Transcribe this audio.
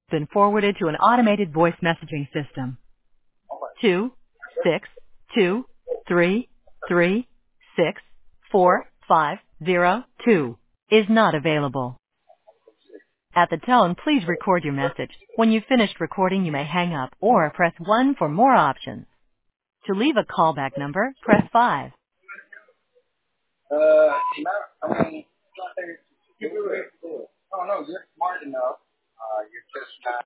Been forwarded to an automated voice messaging system. 26233364502 is not available. At the tone, please record your message. When you've finished recording, you may hang up or press 1 for more options. To leave a callback number, press 5. I mean, you do it. Oh no, you're smart enough. You're just not.